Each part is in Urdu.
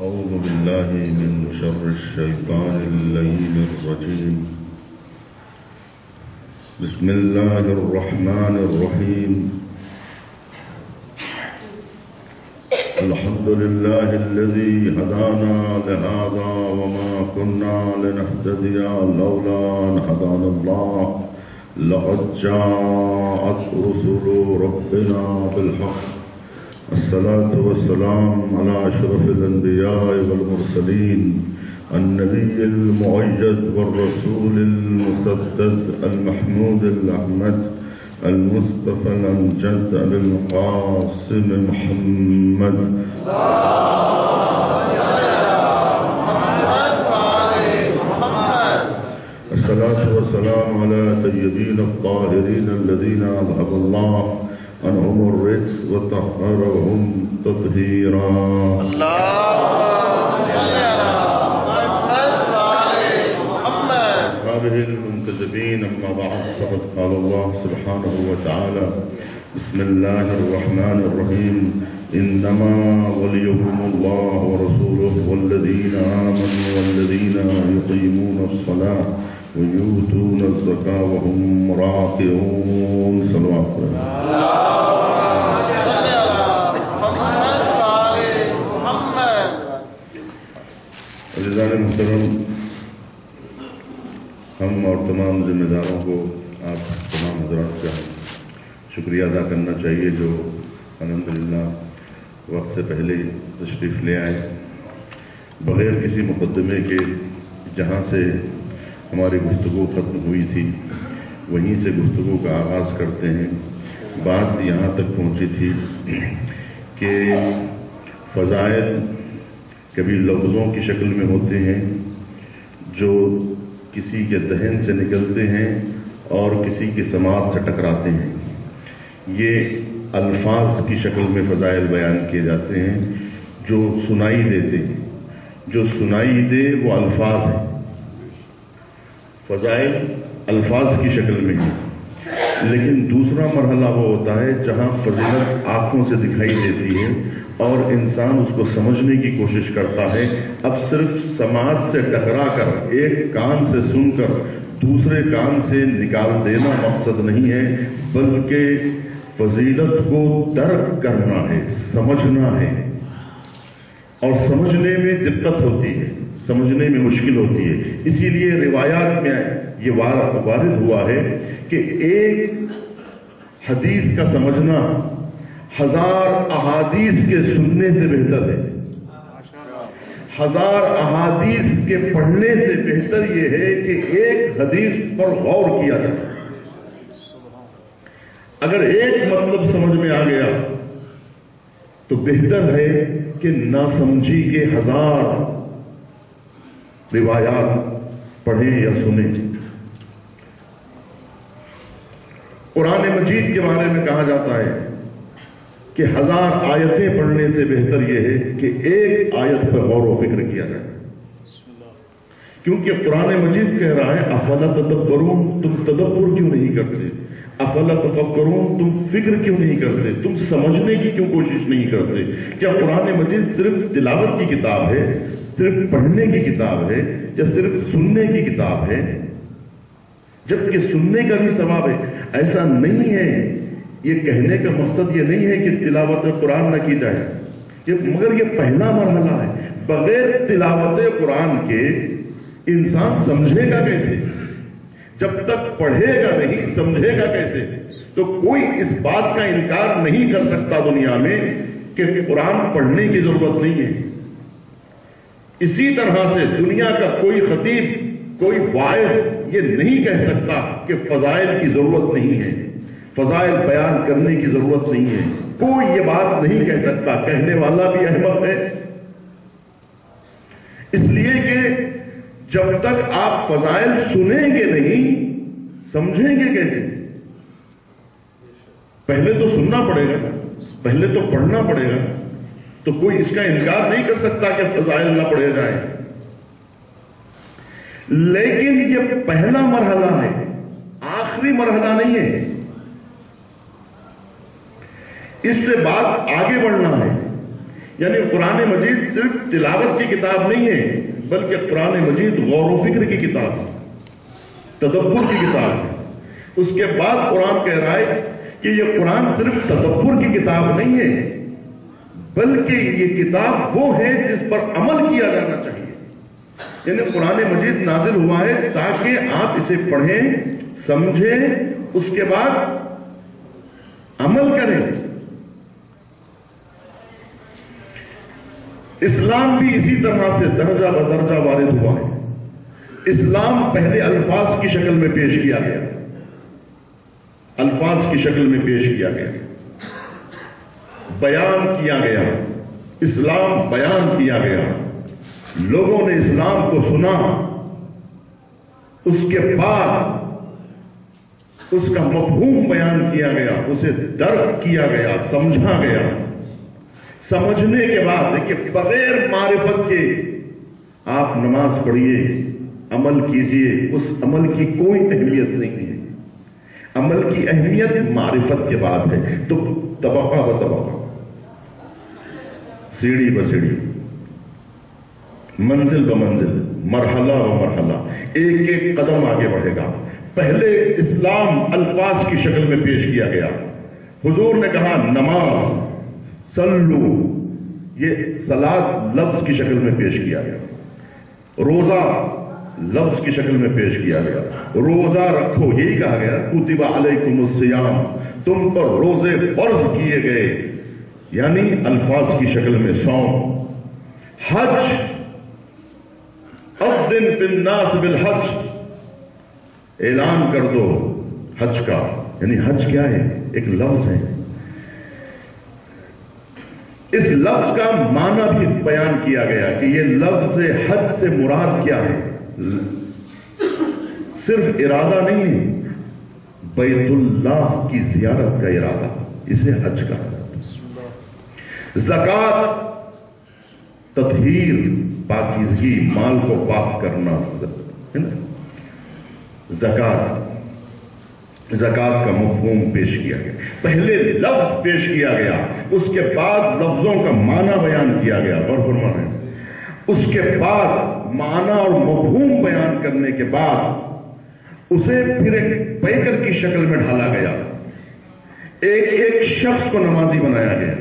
أعوذ بالله من شر الشيطان اللعين الرجيم. بسم الله الرحمن الرحيم. الحمد لله الذي هدانا لهذا وما كنا لنهتدي لولا أن هدانا الله. لقد جاءت رسل ربنا بالحق. الصلاة والسلام على أشرف الأنبياء والمرسلين النبي المؤيد والرسول المسدد المحمود الأحمد المصطفى الأمجد القاسم محمد. الصلاة والسلام على طيبين الطاهرين الذين أذهب الله عنهم الرجس وطهرهم تطهيرا. أصحابه المنتجبين أما بعد فقد قال الله سبحانه وتعالى: بسم الله الرحمن الرحيم. إنما وليهم الله ورسوله والذين آمنوا والذين يقيمون الصلاة ويؤتون الزكاة وهم راكعون. صلوات عزیزان محترم، ہم اور تمام ذمہ داروں کو آپ تمام حضرات کا شکریہ ادا کرنا چاہیے جو الحمدللہ وقت سے پہلے تشریف لے آئے. بغیر کسی مقدمے کے جہاں سے ہماری گفتگو ختم ہوئی تھی وہیں سے گفتگو کا آغاز کرتے ہیں. بات یہاں تک پہنچی تھی کہ فضائل کبھی لفظوں کی شکل میں ہوتے ہیں جو کسی کے دہن سے نکلتے ہیں اور کسی کی سماعت سے ٹکراتے ہیں. یہ الفاظ کی شکل میں فضائل بیان کیے جاتے ہیں جو سنائی دیتے ہیں. جو سنائی دے وہ الفاظ ہیں. فضائل الفاظ کی شکل میں ہیں. لیکن دوسرا مرحلہ وہ ہوتا ہے جہاں فضیلت آنکھوں سے دکھائی دیتی ہے اور انسان اس کو سمجھنے کی کوشش کرتا ہے. اب صرف سماعت سے ٹکرا کر ایک کان سے سن کر دوسرے کان سے نکال دینا مقصد نہیں ہے، بلکہ فضیلت کو درک کرنا ہے، سمجھنا ہے. اور سمجھنے میں دقت ہوتی ہے، سمجھنے میں مشکل ہوتی ہے. اسی لیے روایات میں یہ وارد ہوا ہے کہ ایک حدیث کا سمجھنا 1000 احادیث کے سننے سے بہتر ہے. 1000 احادیث کے پڑھنے سے بہتر یہ ہے کہ ایک حدیث پر غور کیا جائے. اگر ایک مطلب سمجھ میں آ گیا تو بہتر ہے کہ نہ سمجھی کے 1000 روایات پڑھیں یا سنیں. قرآن مجید کے بارے میں کہا جاتا ہے کہ 1000 آیتیں پڑھنے سے بہتر یہ ہے کہ ایک آیت پر غور و فکر کیا جائے. کیونکہ قرآن مجید کہہ رہا ہے افلا تدبرون، تم تدبر کیوں نہیں کرتے؟ افلا تفکرون، تم فکر کیوں نہیں کرتے؟ تم سمجھنے کی کیوں کوشش نہیں کرتے؟ کیا قرآن مجید صرف تلاوت کی کتاب ہے، صرف پڑھنے کی کتاب ہے، یا صرف سننے کی کتاب ہے؟ جبکہ سننے کا بھی ثواب ہے. ایسا نہیں ہے، یہ کہنے کا مقصد یہ نہیں ہے کہ تلاوت قرآن نہ کی جائے، مگر یہ پہلا مرحلہ ہے. بغیر تلاوت قرآن کے انسان سمجھے گا کیسے؟ جب تک پڑھے گا نہیں سمجھے گا کیسے؟ تو کوئی اس بات کا انکار نہیں کر سکتا دنیا میں کہ قرآن پڑھنے کی ضرورت نہیں ہے. اسی طرح سے دنیا کا کوئی خطیب، کوئی واعظ یہ نہیں کہہ سکتا کہ فضائل کی ضرورت نہیں ہے، فضائل بیان کرنے کی ضرورت نہیں ہے. کوئی یہ بات نہیں کہہ سکتا. کہنے والا بھی احمق ہے. اس لیے کہ جب تک آپ فضائل سنیں گے نہیں سمجھیں گے کیسے؟ پہلے تو سننا پڑے گا، پہلے تو پڑھنا پڑے گا. تو کوئی اس کا انکار نہیں کر سکتا کہ فضائل نہ پڑھے جائیں. لیکن یہ پہلا مرحلہ ہے، آخری مرحلہ نہیں ہے. اس سے بات آگے بڑھنا ہے. یعنی قرآن مجید صرف تلاوت کی کتاب نہیں ہے، بلکہ قرآن مجید غور و فکر کی کتاب ہے، تدبر کی کتاب ہے۔ اس کے بعد قرآن کہہ رہا ہے کہ یہ قرآن صرف تدبر کی کتاب نہیں ہے، بلکہ یہ کتاب وہ ہے جس پر عمل کیا جانا چاہیے۔ یعنی قرآن مجید نازل ہوا ہے تاکہ آپ اسے پڑھیں، سمجھیں، اس کے بعد عمل کریں۔ اسلام بھی اسی طرح سے درجہ بدرجہ وارد ہوا ہے۔ اسلام پہلے الفاظ کی شکل میں پیش کیا گیا، الفاظ کی شکل میں پیش کیا گیا، بیان کیا گیا، اسلام بیان کیا گیا، لوگوں نے اسلام کو سنا، اس کے بعد اس کا مفہوم بیان کیا گیا، اسے درک کیا گیا، سمجھا گیا۔ سمجھنے کے بعد دیکھیے، بغیر معرفت کے آپ نماز پڑھیے، عمل کیجئے، اس عمل کی کوئی اہمیت نہیں ہے۔ عمل کی اہمیت معرفت کے بعد ہے۔ تو طبقہ و طبقہ، سیڑھی ب سیڑھی، منزل ب منزل، مرحلہ و مرحلہ، ایک ایک قدم آگے بڑھے گا۔ پہلے اسلام الفاظ کی شکل میں پیش کیا گیا۔ حضور نے کہا نماز، صلو، یہ صلاۃ لفظ کی شکل میں پیش کیا گیا۔ روزہ لفظ کی شکل میں پیش کیا گیا۔ روزہ رکھو، یہی کہا گیا، کتب علیکم الصیام، تم پر روزے فرض کیے گئے، یعنی الفاظ کی شکل میں صوم۔ حج، اذن فی الناس بالحج، اعلان کر دو حج کا، یعنی حج کیا ہے؟ ایک لفظ ہے۔ اس لفظ کا معنی بھی بیان کیا گیا کہ یہ لفظ حج سے مراد کیا ہے۔ صرف ارادہ نہیں ہے، بیت اللہ کی زیارت کا ارادہ، اسے حج کہا جاتا ہے۔ زکوٰۃ، تطہیر، پاکیزگی، مال کو پاک کرنا ہے نا۔ زکوٰۃ کا مفہوم پیش کیا گیا، پہلے لفظ پیش کیا گیا، اس کے بعد لفظوں کا معنی بیان کیا گیا۔ غور فرمائیں، اس کے بعد معنی اور مفہوم بیان کرنے کے بعد اسے پھر ایک پیکر کی شکل میں ڈھالا گیا، ایک ایک شخص کو نمازی بنایا گیا۔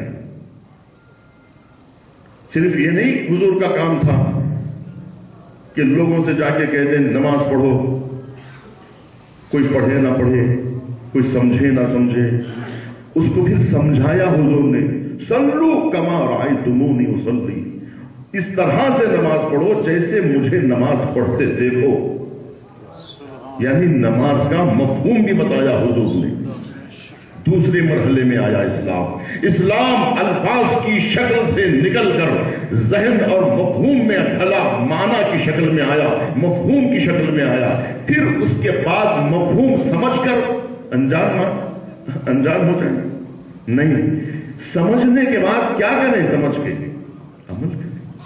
صرف یہ نہیں حضور کا کام تھا کہ لوگوں سے جا کے کہہ دیں نماز پڑھو، کوئی پڑھے نہ پڑھے، کوئی سمجھے نہ سمجھے، اس کو پھر سمجھایا حضور نے، صلو کما رأیتمونی اصلی، اس طرح سے نماز پڑھو جیسے مجھے نماز پڑھتے دیکھو۔ یعنی نماز کا مفہوم بھی بتایا حضور نے۔ دوسرے مرحلے میں آیا اسلام۔ اسلام الفاظ کی شکل سے نکل کر ذہن اور مفہوم میں ڈھلا، معنی کی شکل میں آیا، مفہوم کی شکل میں آیا۔ پھر اس کے بعد مفہوم سمجھ کر انجام ہو جائے؟ نہیں، سمجھنے کے بعد کیا کریں؟ سمجھ کے عمل کریں۔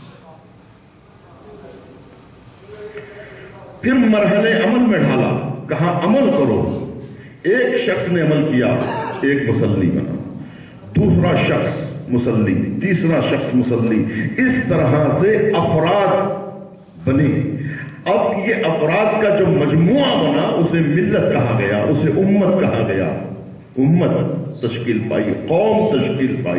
پھر مرحلے عمل میں ڈھالا، کہا عمل کرو۔ ایک شخص نے عمل کیا، ایک مصلی بنا، دوسرا شخص مصلی، تیسرا شخص مصلی، اس طرح سے افراد بنے۔ اب یہ افراد کا جو مجموعہ بنا اسے ملت کہا گیا، اسے امت کہا گیا۔ امت تشکیل پائی، قوم تشکیل پائی۔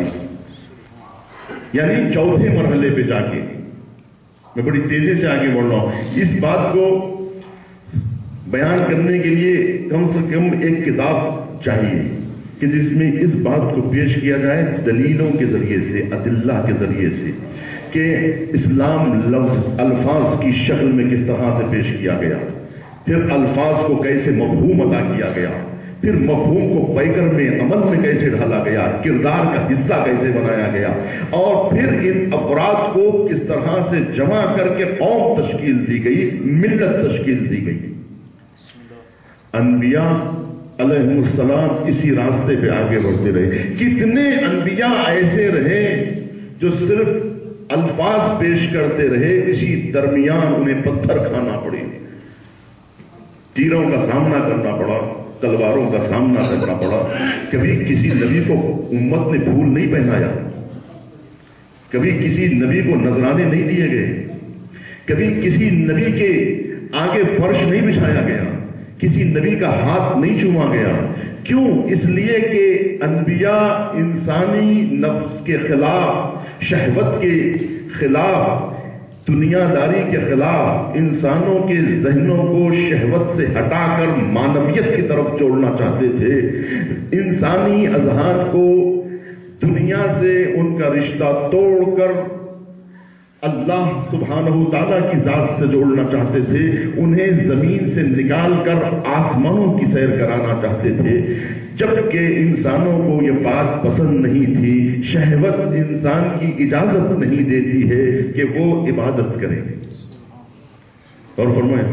یعنی چوتھے مرحلے پہ جا کے، میں بڑی تیزی سے آگے بڑھ رہا ہوں، اس بات کو بیان کرنے کے لیے کم سے کم ایک کتاب چاہیے کہ جس میں اس بات کو پیش کیا جائے دلیلوں کے ذریعے سے، ادلہ کے ذریعے سے، کہ اسلام لفظ الفاظ کی شکل میں کس طرح سے پیش کیا گیا، پھر الفاظ کو کیسے مفہوم عطا کیا گیا، پھر مفہوم کو پیکر میں عمل میں کیسے ڈھالا گیا، کردار کا حصہ کیسے بنایا گیا، اور پھر ان افراد کو کس طرح سے جمع کر کے قوم تشکیل دی گئی، ملت تشکیل دی گئی۔ انبیاء علیہ السلام اسی راستے پہ آگے بڑھتے رہے۔ کتنے انبیاء ایسے رہے جو صرف الفاظ پیش کرتے رہے، اسی درمیان انہیں پتھر کھانا پڑے، تیروں کا سامنا کرنا پڑا، تلواروں کا سامنا کرنا پڑا۔ کبھی کسی نبی کو امت نے پھول نہیں پہنایا، کبھی کسی نبی کو نذرانے نہیں دیے گئے، کبھی کسی نبی کے آگے فرش نہیں بچھایا گیا، کسی نبی کا ہاتھ نہیں چوما گیا۔ کیوں؟ اس لیے کہ انبیاء انسانی نفس کے خلاف، شہوت کے خلاف، دنیا داری کے خلاف انسانوں کے ذہنوں کو شہوت سے ہٹا کر مانویت کی طرف جوڑنا چاہتے تھے، انسانی اذہان کو دنیا سے ان کا رشتہ توڑ کر اللہ سبحانہ تعالیٰ کی ذات سے جوڑنا چاہتے تھے، انہیں زمین سے نکال کر آسمانوں کی سیر کرانا چاہتے تھے، جبکہ انسانوں کو یہ بات پسند نہیں تھی۔ شہوت انسان کی اجازت نہیں دیتی ہے کہ وہ عبادت کرے، اور فرمائیں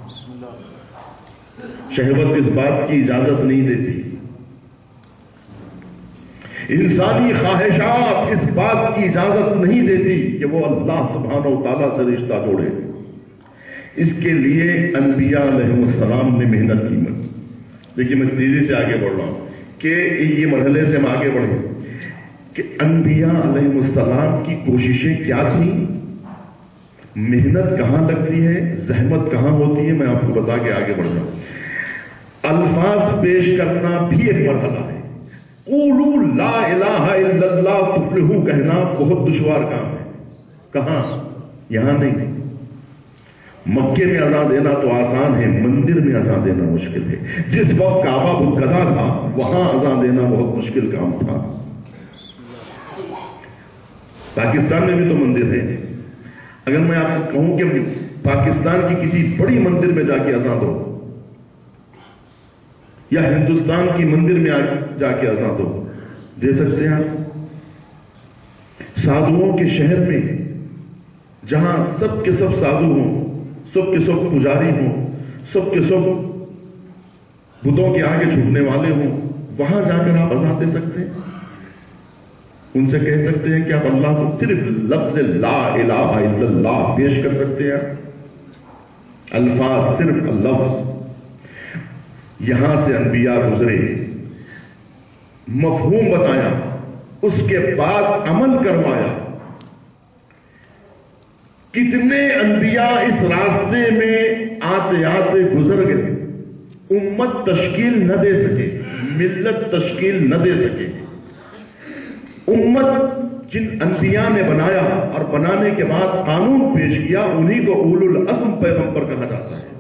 شہوت اس بات کی اجازت نہیں دیتی، انسانی خواہشات اس بات کی اجازت نہیں دیتی کہ وہ اللہ سبحانہ و تعالیٰ سے رشتہ جوڑے۔ اس کے لیے انبیاء علیہ السلام نے محنت کی۔ دیکھیے میں تیزی سے آگے بڑھ رہا ہوں کہ یہ مرحلے سے ہم آگے بڑھیں کہ انبیاء علیہ السلام کی کوششیں کیا تھیں، محنت کہاں لگتی ہے، زحمت کہاں ہوتی ہے، میں آپ کو بتا کے آگے بڑھ رہا ہوں۔ الفاظ پیش کرنا بھی ایک مرحلہ ہے۔ قولوا لا الہ الا اللہ تفلحوا کہنا بہت دشوار کام ہے۔ کہاں؟ یہاں نہیں۔ مکے میں اذان دینا تو آسان ہے، مندر میں اذان دینا مشکل ہے۔ جس وقت کعبہ بتکدا تھا وہاں اذان دینا بہت مشکل کام تھا۔ پاکستان میں بھی تو مندر ہے، اگر میں آپ کو کہوں کہ پاکستان کی کسی بڑی مندر میں جا کے اذان دو، یا ہندوستان کی مندر میں جا کے اذان دو، دے سکتے ہیں آپ؟ سادھوؤں کے شہر میں جہاں سب کے سب سادھو ہوں، سب کے سب پجاری ہوں، سب کے سب بتوں کے آگے جھکنے والے ہوں، وہاں جا کر آپ اذان دے سکتے ہیں؟ ان سے کہہ سکتے ہیں کہ آپ اللہ کو صرف لفظ لا الہ الا اللہ پیش کر سکتے ہیں؟ الفاظ، صرف لفظ۔ یہاں سے انبیاء گزرے، مفہوم بتایا، اس کے بعد عمل کروایا۔ کتنے انبیاء اس راستے میں آتے آتے گزر گئے، امت تشکیل نہ دے سکے، ملت تشکیل نہ دے سکے۔ امت جن انبیاء نے بنایا اور بنانے کے بعد قانون پیش کیا، انہی کو اولو العزم پیغمبر کہا جاتا ہے۔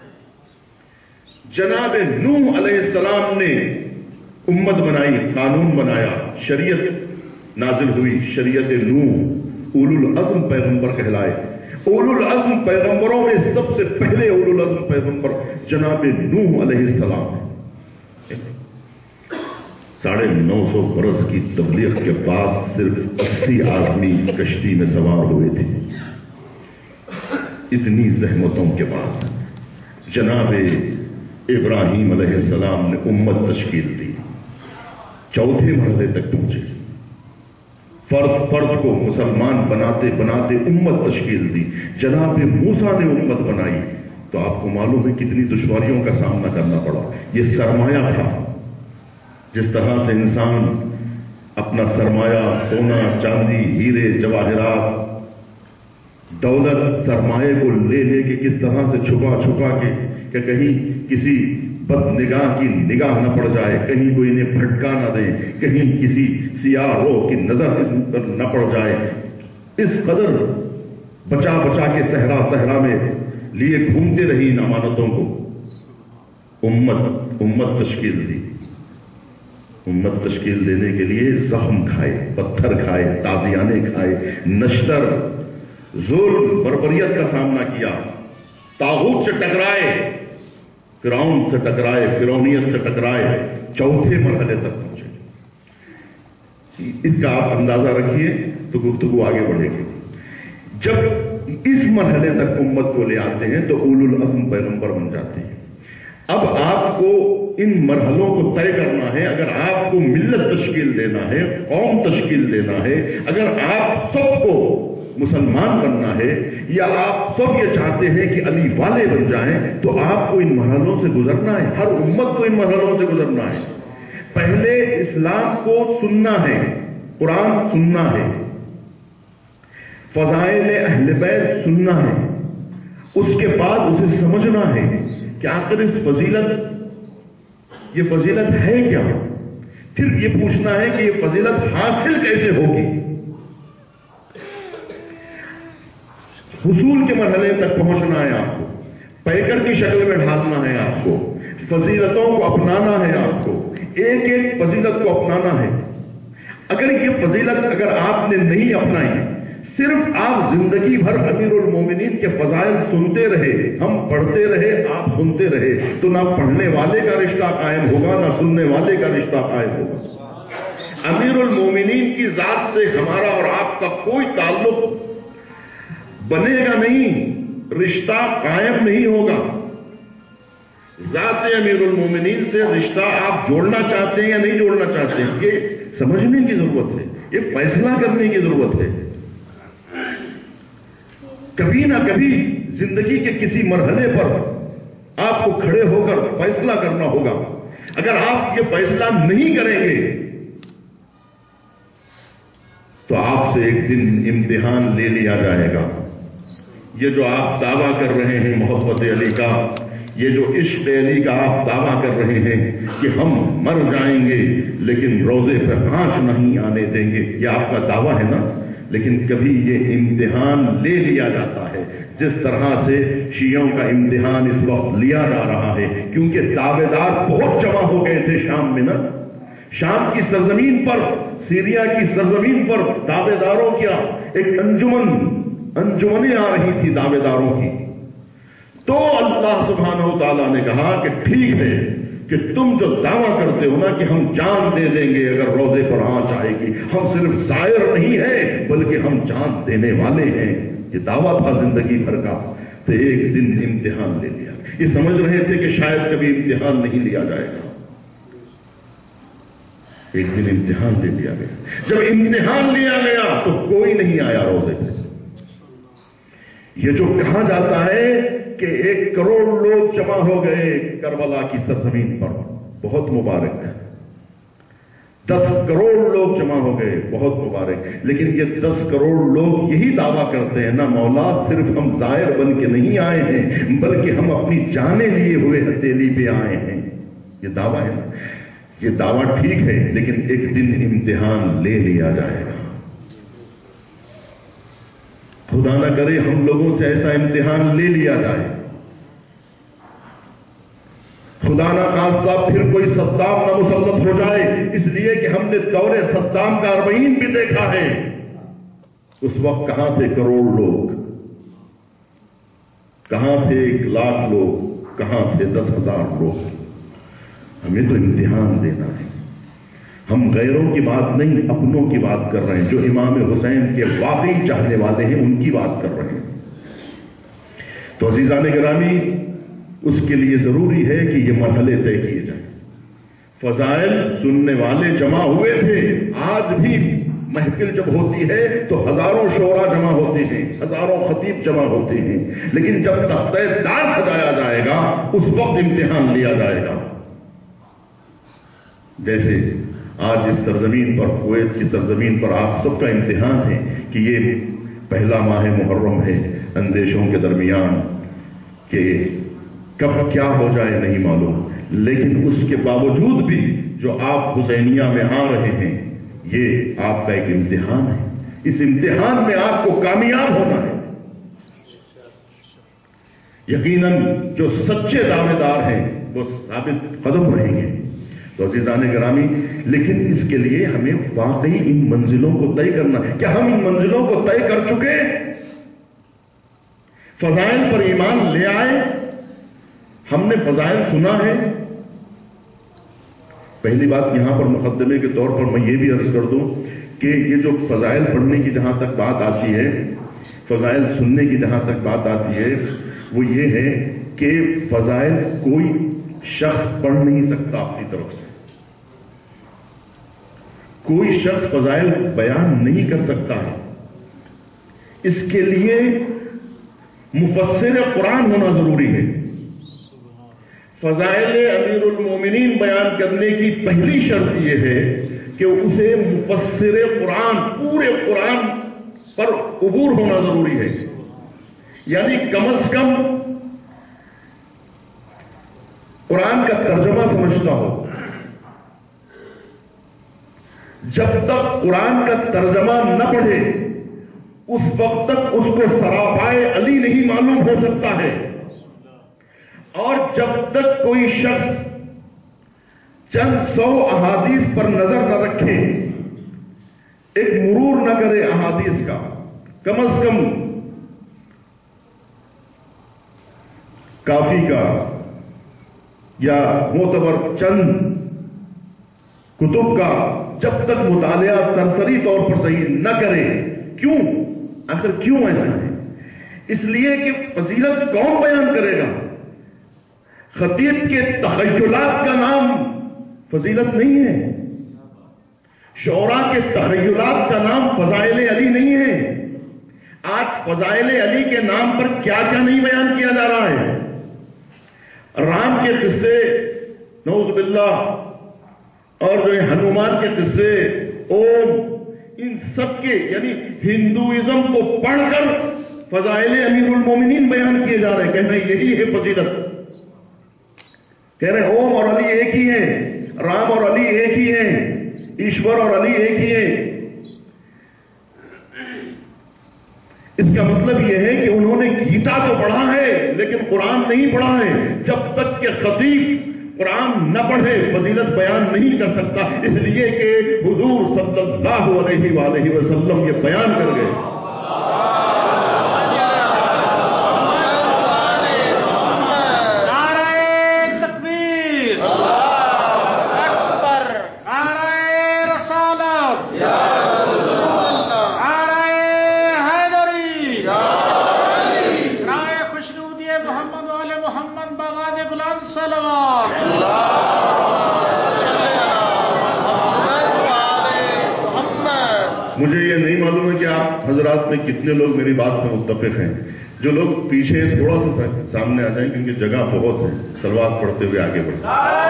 جناب نوح علیہ السلام نے امت بنائی، قانون بنایا، شریعت نازل ہوئی، شریعت نوح، اولو العزم پیغمبر کہلائے۔ اولو العزم پیغمبروں میں سب سے پہلے اولو العزم پیغمبر جناب نوح علیہ السلام ہے۔ 950 برس کی تبلیغ کے بعد صرف 80 آدمی کشتی میں سوار ہوئے تھے۔ اتنی زحمتوں کے بعد جناب ابراہیم علیہ السلام نے امت تشکیل دی، چوتھے مرحلے تک پہنچے، فرد فرد کو مسلمان بناتے بناتے امت تشکیل دی۔ جناب موسیٰ نے امت بنائی تو آپ کو معلوم ہے کتنی دشواریوں کا سامنا کرنا پڑا۔ یہ سرمایہ تھا، جس طرح سے انسان اپنا سرمایہ، سونا چاندی، ہیرے جواہرات، دولت، سرمایہ کو لے لے کے کس طرح سے چھپا چھپا کے کہ کہیں کسی بد نگاہ کی نگاہ نہ پڑ جائے، کہیں کوئی انہیں بھٹکا نہ دے، کہیں کسی سیاہ روح کی نظر اس پر نہ پڑ جائے، اس قدر بچا بچا کے صحرا صحرا میں لیے گھومتے رہی ان امانتوں کو۔ امت تشکیل دی۔ امت تشکیل دینے کے لیے زخم کھائے، پتھر کھائے، تازیانے کھائے، نشتر، ظلم، بربریت کا سامنا کیا، طاغوت سے ٹکرائے، فرعون سے ٹکرائے، فرعونیت سے ٹکرائے، چوتھے مرحلے تک پہنچے۔ اس کا آپ اندازہ رکھیے تو گفتگو آگے بڑھے گی۔ جب اس مرحلے تک امت کو لے آتے ہیں تو اولو العزم پیغمبر بن جاتے ہیں۔ اب آپ کو ان مرحلوں کو طے کرنا ہے۔ اگر آپ کو ملت تشکیل دینا ہے، قوم تشکیل دینا ہے، اگر آپ سب کو مسلمان بننا ہے، یا آپ سب یہ چاہتے ہیں کہ علی والے بن جائیں، تو آپ کو ان مرحلوں سے گزرنا ہے۔ ہر امت کو ان مرحلوں سے گزرنا ہے۔ پہلے اسلام کو سننا ہے، قرآن سننا ہے، فضائل اہل بیت سننا ہے، اس کے بعد اسے سمجھنا ہے کہ آخر اس فضیلت، یہ فضیلت ہے کیا، پھر یہ پوچھنا ہے کہ یہ فضیلت حاصل کیسے ہوگی، حصول کے مرحلے تک پہنچنا ہے آپ کو، پیکر کی شکل میں ڈھالنا ہے آپ کو، فضیلتوں کو اپنانا ہے آپ کو، ایک ایک فضیلت کو اپنانا ہے۔ اگر یہ فضیلت اگر آپ نے نہیں اپنائی، صرف آپ زندگی بھر امیر المومنین کے فضائل سنتے رہے، ہم پڑھتے رہے، آپ سنتے رہے، تو نہ پڑھنے والے کا رشتہ قائم ہوگا، نہ سننے والے کا رشتہ قائم ہوگا۔ امیر المومنین کی ذات سے ہمارا اور آپ کا کوئی تعلق بنے گا نہیں، رشتہ قائم نہیں ہوگا۔ ذات امیر المومنین سے رشتہ آپ جوڑنا چاہتے ہیں یا نہیں جوڑنا چاہتے ہیں، یہ سمجھنے کی ضرورت ہے، یہ فیصلہ کرنے کی ضرورت ہے۔ کبھی نہ کبھی زندگی کے کسی مرحلے پر آپ کو کھڑے ہو کر فیصلہ کرنا ہوگا۔ اگر آپ یہ فیصلہ نہیں کریں گے تو آپ سے ایک دن امتحان لے لیا جائے گا۔ یہ جو آپ دعویٰ کر رہے ہیں محبت علی کا، یہ جو عشق علی کا آپ دعویٰ کر رہے ہیں کہ ہم مر جائیں گے لیکن روزے پر آنچ نہیں آنے دیں گے، یہ آپ کا دعویٰ ہے نا، لیکن کبھی یہ امتحان لے لیا جاتا ہے، جس طرح سے شیعوں کا امتحان اس وقت لیا جا رہا ہے، کیونکہ دعوے دار بہت جمع ہو گئے تھے شام میں نا، شام کی سرزمین پر، سیریا کی سرزمین پر دعوے داروں کیا ایک انجمنیں آ رہی تھی دعوے داروں کی۔ تو اللہ سبحانہ و تعالیٰ نے کہا کہ ٹھیک ہے کہ تم جو دعویٰ کرتے ہو نا کہ ہم جان دے دیں گے اگر روزے پر آنچ آئے گی، ہم صرف زائر نہیں ہیں بلکہ ہم جان دینے والے ہیں، یہ دعویٰ تھا زندگی بھر کا۔ تو ایک دن امتحان لے لیا، یہ سمجھ رہے تھے کہ شاید کبھی امتحان نہیں لیا جائے گا، ایک دن امتحان لے لیا گیا۔ جب امتحان لیا گیا تو کوئی نہیں آیا روزے پہ۔ یہ جو کہا جاتا ہے کہ 1 کروڑ لوگ جمع ہو گئے کربلا کی سرزمین پر، بہت مبارک ہے، 10 کروڑ لوگ جمع ہو گئے، بہت مبارک، لیکن یہ 10 کروڑ لوگ یہی دعویٰ کرتے ہیں نا مولا صرف ہم زائر بن کے نہیں آئے ہیں بلکہ ہم اپنی جانیں لیے ہوئے ہتھیلی پہ آئے ہیں، یہ دعویٰ ہے نا، یہ دعویٰ ٹھیک ہے لیکن ایک دن امتحان لے لیا جائے گا۔ خدا نہ کرے ہم لوگوں سے ایسا امتحان لے لیا جائے، خدا نہ خواستہ پھر کوئی صدام نہ مسلط ہو جائے، اس لیے کہ ہم نے دور صدام کا 40 بھی دیکھا ہے۔ اس وقت کہاں تھے کروڑ لوگ، کہاں تھے 1 لاکھ لوگ، کہاں تھے 10,000 لوگ۔ ہمیں تو امتحان دینا ہے، ہم غیروں کی بات نہیں اپنوں کی بات کر رہے ہیں، جو امام حسین کے واقعی چاہنے والے ہیں ان کی بات کر رہے ہیں۔ تو عزیزان گرامی، اس کے لیے ضروری ہے کہ یہ مرحلے طے کیے جائیں۔ فضائل سننے والے جمع ہوئے تھے، آج بھی محفل جب ہوتی ہے تو ہزاروں شعراء جمع ہوتے ہیں، ہزاروں خطیب جمع ہوتے ہیں، لیکن جب تختہ دار سجایا جائے گا اس وقت امتحان لیا جائے گا۔ جیسے آج اس سرزمین پر، کویت کی سرزمین پر آپ سب کا امتحان ہے کہ یہ پہلا ماہ محرم ہے، اندیشوں کے درمیان کہ کب کیا ہو جائے نہیں معلوم، لیکن اس کے باوجود بھی جو آپ حسینیہ میں آ رہے ہیں یہ آپ کا ایک امتحان ہے، اس امتحان میں آپ کو کامیاب ہونا ہے۔ یقیناً جو سچے دعوے دار ہیں وہ ثابت قدم رہیں گے۔ تو عزیزان گرامی، لیکن اس کے لیے ہمیں واقعی ان منزلوں کو طے کرنا ہے۔ کیا ہم ان منزلوں کو طے کر چکے؟ فضائل پر ایمان لے آئے، ہم نے فضائل سنا ہے۔ پہلی بات یہاں پر مقدمے کے طور پر میں یہ بھی عرض کر دوں کہ یہ جو فضائل پڑھنے کی جہاں تک بات آتی ہے، فضائل سننے کی جہاں تک بات آتی ہے، وہ یہ ہے کہ فضائل کوئی شخص پڑھ نہیں سکتا اپنی طرف سے، کوئی شخص فضائل بیان نہیں کر سکتا ہے۔ اس کے لیے مفسر قرآن ہونا ضروری ہے۔ فضائل امیر المومنین بیان کرنے کی پہلی شرط یہ ہے کہ اسے مفسر قرآن، پورے قرآن پر عبور ہونا ضروری ہے. یعنی کم از کم قرآن کا ترجمہ سمجھتا ہو. جب تک قرآن کا ترجمہ نہ پڑھے اس وقت تک اس کو سراپائے علی نہیں معلوم ہو سکتا ہے. اور جب تک کوئی شخص چند 100 احادیث پر نظر نہ رکھے، ایک مرور نہ کرے احادیث کا، کم از کم کافی کا یا معتبر چند کتب کا جب تک مطالعہ سرسری طور پر صحیح نہ کرے. کیوں؟ آخر کیوں ایسا ہے؟ اس لیے کہ فضیلت کون بیان کرے گا؟ خطیب کے تخیلات کا نام فضیلت نہیں ہے، شعراء کے تخیلات کا نام فضائل علی نہیں ہے. آج فضائل علی کے نام پر کیا کیا نہیں بیان کیا جا رہا ہے. رام کے قصے نعوذ باللہ اور جو ہنومان کے قصے، اوم، ان سب کے یعنی ہندوازم کو پڑھ کر فضائل امیر المومنین بیان کیے جا رہے ہیں. کہتے ہیں یہی ہے فضیلت. کہہ رہے ہیں اوم اور علی ایک ہی ہیں، رام اور علی ایک ہی ہیں، ایشور اور علی ایک ہی ہیں. اس کا مطلب یہ ہے کہ انہوں نے گیتا تو پڑھا ہے لیکن قرآن نہیں پڑھا ہے. جب تک کہ خطیب قرآن نہ پڑھے فضیلت بیان نہیں کر سکتا. اس لیے کہ حضور صلی اللہ علیہ وآلہ وسلم یہ بیان کر گئے. مجھے یہ نہیں معلوم ہے کہ آپ حضرات میں کتنے لوگ میری بات سے متفق ہیں. جو لوگ پیچھے تھوڑا سا سامنے آ جائیں کیونکہ جگہ بہت ہے، صلوات پڑھتے ہوئے آگے بڑھیں.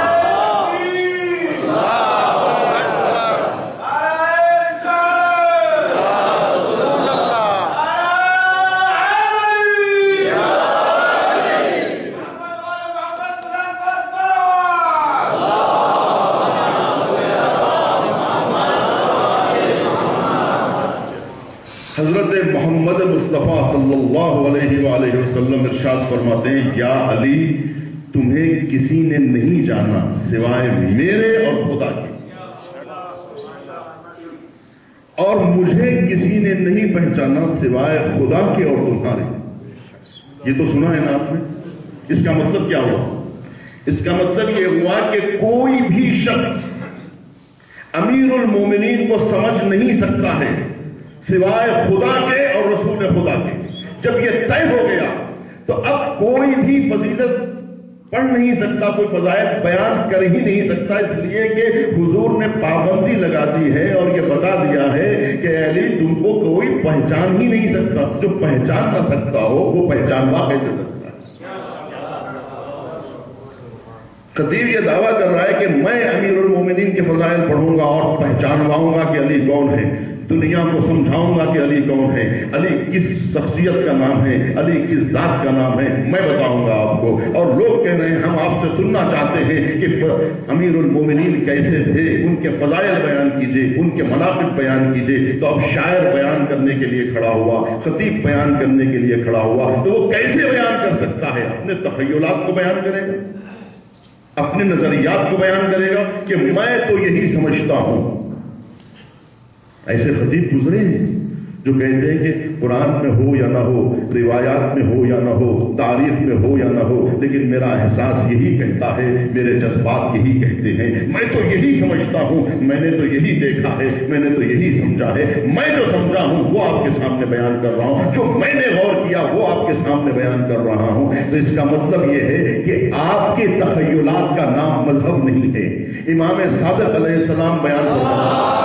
حضرت محمد مصطفیٰ صلی اللہ علیہ وآلہ وسلم ارشاد فرماتے ہیں یا علی تمہیں کسی نے نہیں جانا سوائے میرے اور خدا کے، اور مجھے کسی نے نہیں پہچانا سوائے خدا کے اور تمہارے. یہ تو سنا ہے نا آپ نے. اس کا مطلب کیا ہوا؟ اس کا مطلب یہ ہوا کہ کوئی بھی شخص امیر المومنین کو سمجھ نہیں سکتا ہے سوائے خدا کے اور رسول خدا کے. جب یہ طے ہو گیا تو اب کوئی بھی فضیلت پڑھ نہیں سکتا، کوئی فضائل بیان کر ہی نہیں سکتا. اس لیے کہ حضور نے پابندی لگا دی ہے اور یہ بتا دیا ہے کہ علی تم کو کوئی پہچان ہی نہیں سکتا. جو پہچان نہ سکتا ہو وہ پہچانوا کیسے سکتا ہے؟ خطیب یہ دعویٰ کر رہا ہے کہ میں امیر المومنین کے فضائل پڑھوں گا اور پہچانواؤں گا کہ علی کون ہے، دنیا کو سمجھاؤں گا کہ علی کون ہے، علی کس شخصیت کا نام ہے، علی کس ذات کا نام ہے، میں بتاؤں گا آپ کو. اور لوگ کہہ رہے ہیں ہم آپ سے سننا چاہتے ہیں کہ امیر المومنین کیسے تھے، ان کے فضائل بیان کیجئے، ان کے مناقب بیان کیجئے. تو اب شاعر بیان کرنے کے لیے کھڑا ہوا، خطیب بیان کرنے کے لیے کھڑا ہوا، تو وہ کیسے بیان کر سکتا ہے؟ اپنے تخیلات کو بیان کرے گا، اپنے نظریات کو بیان کرے گا کہ میں تو یہی سمجھتا ہوں. ایسے خطیب گزرے ہیں جو کہتے ہیں کہ قرآن میں ہو یا نہ ہو، روایات میں ہو یا نہ ہو، تاریخ میں ہو یا نہ ہو، لیکن میرا احساس یہی کہتا ہے، میرے جذبات یہی کہتے ہیں، میں تو یہی سمجھتا ہوں، میں نے تو یہی دیکھا ہے، میں نے تو یہی سمجھا ہے. میں جو سمجھا ہوں وہ آپ کے سامنے بیان کر رہا ہوں، جو میں نے غور کیا وہ آپ کے سامنے بیان کر رہا ہوں. تو اس کا مطلب یہ ہے کہ آپ کے تخیلات کا نام مذہب نہیں ہے. امام صادق علیہ السلام بیان کرتا ہے،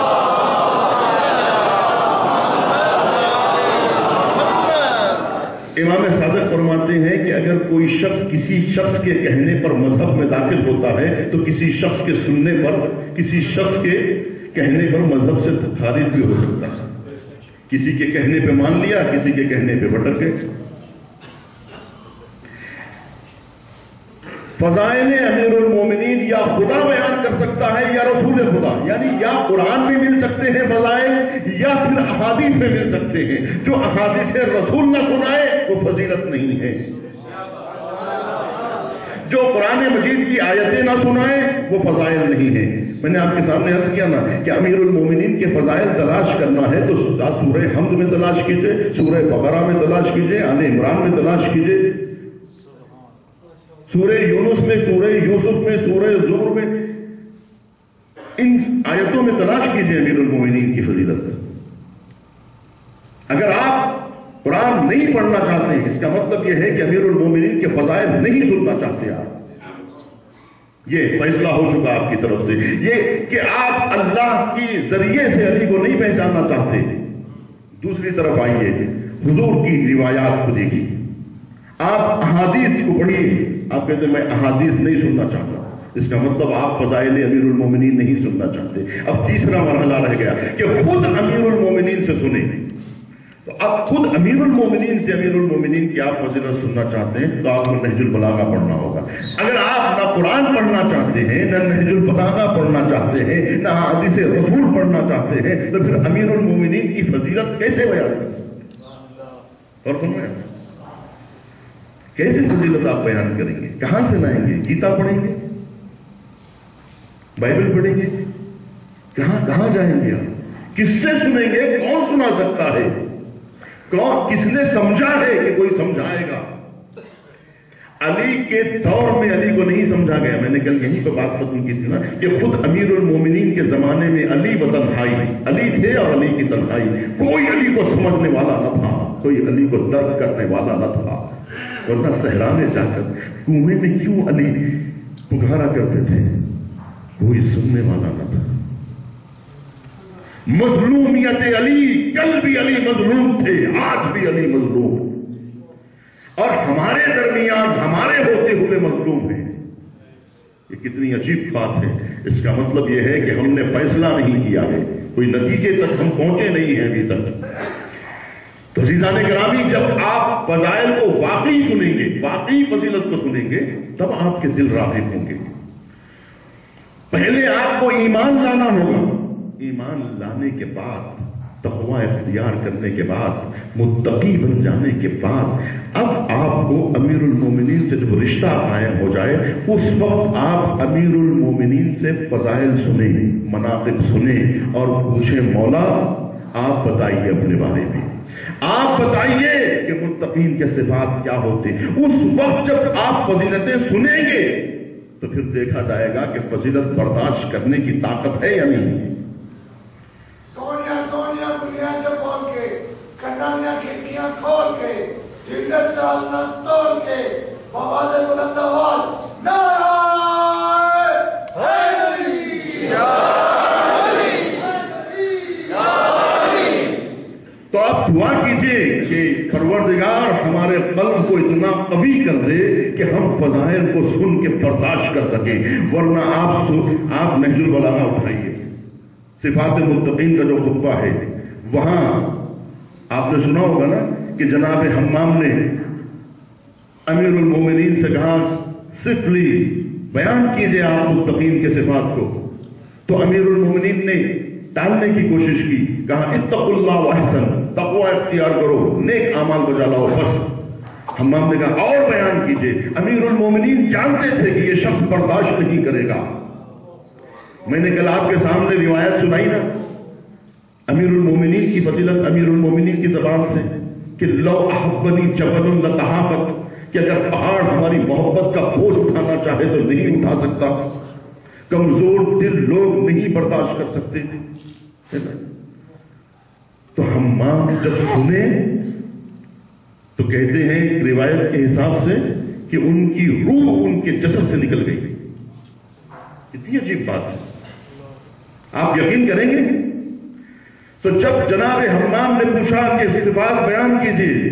امام صادق فرماتے ہیں کہ اگر کوئی شخص کسی شخص کے کہنے پر مذہب میں داخل ہوتا ہے تو کسی شخص کے سننے پر، کسی شخص کے کہنے پر مذہب سے خارج بھی ہو سکتا ہے. کسی کے کہنے پہ مان لیا، کسی کے کہنے پہ بھٹک گئے۔ فضائل امیر المومنین یا خدا بیان کر سکتا ہے یا رسول خدا، یعنی یا قرآن میں مل سکتے ہیں فضائل یا پھر احادیث میں مل سکتے ہیں۔ جو احادیث رسول نہ سنائے وہ فضیلت نہیں ہے، جو قرآن مجید کی آیتیں نہ سنائے وہ فضائل نہیں ہے۔ میں نے آپ کے سامنے عرض کیا نا کہ امیر المومنین کے فضائل تلاش کرنا ہے تو سورہ حمد میں تلاش کیجئے، سورہ بقرہ میں تلاش کیجئے، آل عمران میں تلاش کیجئے، سورہ یونس میں، سورہ یوسف میں، سورہ زمر میں، ان آیتوں میں تلاش کیجئے امیر المومنین کی فضیلت۔ اگر آپ قرآن نہیں پڑھنا چاہتے ہیں، اس کا مطلب یہ ہے کہ امیر المومنین کے فضائل نہیں سننا چاہتے آپ۔ یہ فیصلہ ہو چکا آپ کی طرف سے، یہ کہ آپ اللہ کی ذریعے سے علی کو نہیں پہچاننا چاہتے۔ دوسری طرف آئیے، حضور کی روایات کو دیکھیے، آپ احادیث کو پڑھیے۔ آپ کہتے ہیں میں احادیث نہیں سننا چاہتا، اس کا مطلب آپ فضائل امیر المومنین نہیں سننا چاہتے۔ اب تیسرا مرحلہ رہ گیا کہ خود امیر المومنین سے سنیں۔ تو اب خود امیر المومنین سے امیر المومنین کی آپ فضیلت سننا چاہتے ہیں تو آپ کو نہج البلاغہ پڑھنا ہوگا۔ اگر آپ نہ قرآن پڑھنا چاہتے ہیں، نہ نہج البلاغہ پڑھنا چاہتے ہیں، نہ حدیث رسول پڑھنا چاہتے ہیں، تو پھر امیر المومنین کی فضیلت کیسے بیان کر سکتے ہیں؟ اور فرمایا کیسے فضیلت آپ بیان کریں گے؟ کہاں سے لائیں گے؟ گیتا پڑھیں گے؟ بائبل پڑھیں گے؟ کہاں جائیں گے آپ؟ کس سے سنیں گے؟ کون سنا سکتا ہے؟ کس نے سمجھا ہے کہ کوئی سمجھائے گا؟ علی کے دور میں علی کو نہیں سمجھا گیا۔ میں نے کل یہیں پہ بات ختم کی تھی نا کہ خود امیر المومنین کے زمانے میں علی و تنہائی، علی تھے اور علی کی تنہائی، کوئی علی کو سمجھنے والا نہ تھا، کوئی علی کو درک کرنے والا نہ تھا۔ ورنہ صحرا میں جا کر کنویں میں کیوں علی پکارا کرتے تھے؟ کوئی سننے والا نہ تھا۔ مظلومیت علی، کل بھی علی مظلوم تھے، آج بھی علی مظلوم، اور ہمارے درمیان ہمارے ہوتے ہوئے مظلوم ہیں۔ یہ کتنی عجیب بات ہے۔ اس کا مطلب یہ ہے کہ ہم نے فیصلہ نہیں کیا ہے، کوئی نتیجے تک ہم پہنچے نہیں ہیں ابھی تک۔ تو عزیزان گرامی، جب آپ فضائل کو واقعی سنیں گے، واقعی فضیلت کو سنیں گے، تب آپ کے دل راغب ہوں گے۔ پہلے آپ کو ایمان لانا ہوگا، ایمان لانے کے بعد، تقوی اختیار کرنے کے بعد، متقی بن جانے کے بعد، اب آپ کو امیر المومنین سے جب رشتہ قائم ہو جائے، اس وقت آپ امیر المومنین سے فضائل سنیں، مناقب سنیں اور پوچھیں مولا آپ بتائیے اپنے بارے میں، آپ بتائیے کہ متقین کے صفات کیا ہوتے ہیں۔ اس وقت جب آپ فضیلتیں سنیں گے تو پھر دیکھا جائے گا کہ فضیلت برداشت کرنے کی طاقت ہے یا نہیں۔ سونیا دنیا سے بول کے، کنانیاں کھڑکیاں کھول کے، ہندت چالنا توڑ کے، بوالے بلند آواز نعرہ حیدری یا تو آپ دعا کیجئے کہ پروردگار ہمارے قلب کو اتنا قوی کر دے کہ ہم فضائل کو سن کے برداشت کر سکیں، ورنہ آپ نہج البلاغہ اٹھائیے، صفات متقین کا جو خطبہ ہے وہاں آپ نے سنا ہوگا نا کہ جناب حمام نے امیر المومنین سے کہا صفلی بیان کیجئے آپ متقین کے صفات کو، تو امیر المومنین نے ٹالنے کی کوشش کی، کہا اتقوا اللہ واحسن، تقوی اختیار کرو، نیک اعمال بجا لاؤ، بس۔ حمام نے کہا اور بیان کیجئے۔ امیر المومنین جانتے تھے کہ یہ شخص برداشت نہیں کرے گا۔ میں نے کل آپ کے سامنے روایت سنائی نا امیر المومنین کی فضیلت، امیر المومنین کی زبان سے کہ لو احبنی جبل لتحافت، کہ اگر پہاڑ ہماری محبت کا بوجھ اٹھانا چاہے تو نہیں اٹھا سکتا، کمزور دل لوگ نہیں برداشت کر سکتے۔ تو حمام جب سنے تو کہتے ہیں روایت کے حساب سے کہ ان کی روح ان کے جسد سے نکل گئی۔ اتنی عجیب بات ہے، آپ یقین کریں گے؟ تو جب جناب حمام نے پوچھا کہ صفات بیان کیجیے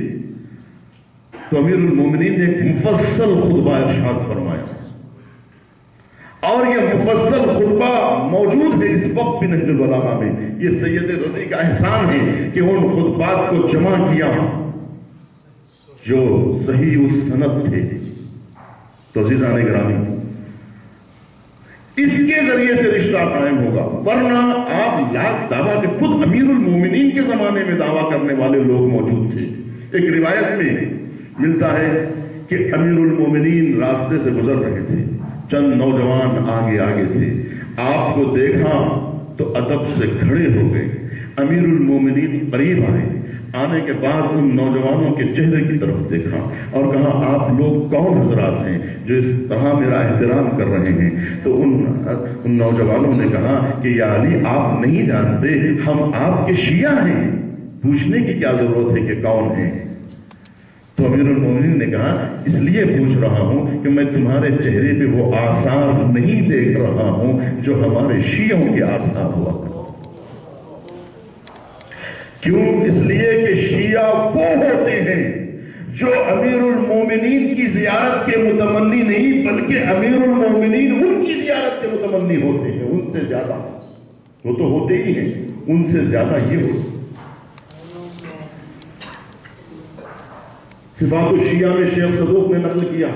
تو امیر المومنین نے ایک مفصل خطبہ ارشاد فرمایا۔ اور یہ مفصل خطبہ موجود ہے اس وقت بھی نہج البلاغہ میں. یہ سید رضی کا احسان ہے کہ ان خطبات کو جمع کیا جو صحیح السند تھے. تو عزیزان گرامی، اس کے ذریعے سے رشتہ قائم ہوگا، ورنہ آپ لاکھ دعویٰ کے خود امیر المومنین کے زمانے میں دعویٰ کرنے والے لوگ موجود تھے. ایک روایت میں ملتا ہے کہ امیر المومنین راستے سے گزر رہے تھے، چند نوجوان آگے آگے تھے، آپ کو دیکھا تو ادب سے کھڑے ہو گئے. امیر المومنین قریب آئے، آنے کے بعد ان نوجوانوں کے چہرے کی طرف دیکھا اور کہا آپ لوگ کون حضرات ہیں جو اس طرح میرا احترام کر رہے ہیں؟ تو ان نوجوانوں نے کہا کہ یا علی آپ نہیں جانتے، ہم آپ کے شیعہ ہیں، پوچھنے کی کیا ضرورت ہے کہ کون ہیں؟ تو امیر المومنین نے کہا اس لیے پوچھ رہا ہوں کہ میں تمہارے چہرے پہ وہ آثار نہیں دیکھ رہا ہوں جو ہمارے شیعوں کے آثار ہوا. کیوں؟ اس لیے کہ شیعہ وہ ہوتے ہیں جو امیر المومنین کی زیارت کے متمنی نہیں بلکہ امیر المومنین ان کی زیارت کے متمنی ہوتے ہیں. ان سے زیادہ وہ تو ہوتے ہی ہیں، ان سے زیادہ یہ ہوتے. صفات الشیعہ میں شیخ صدوق نے نقل کیا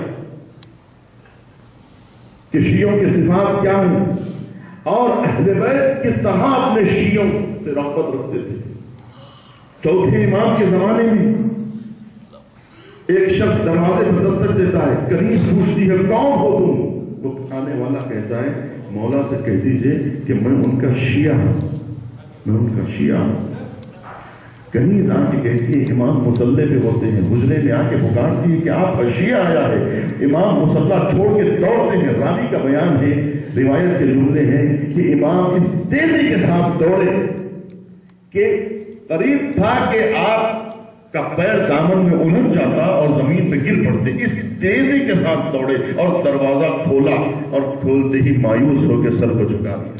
کہ شیعوں کے صفات کیا ہیں، اور اہل بیت کس طرح اپنے شیعوں سے رغبت رکھتے تھے. چوتھے امام کے زمانے میں ایک شخص دروازے پر دستک دیتا ہے، قریب پوچھتی ہے کون ہو تم؟ تو آنے والا کہتا ہے مولا سے کہہ دیجئے کہ میں ان کا شیعہ ہوں، میں ان کا شیعہ ہوں. کہیں آ کے کہتی ہے امام مصلے پہ ہوتے ہیں، حجرے میں آ کے پکارتی ہے کہ آپ کا شیعہ آیا ہے. امام مصلہ چھوڑ کے دوڑتے ہیں. راوی کا بیان ہے، روایت کے جملے ہیں کہ امام اس تیزی کے ساتھ دوڑے کہ قریب تھا کہ آپ کا پیر دامن میں الجھ جاتا اور زمین پہ گر پڑتے. اس تیزی کے ساتھ دوڑے اور دروازہ کھولا اور کھولتے ہی مایوس ہو کے سر کو جھکا دیا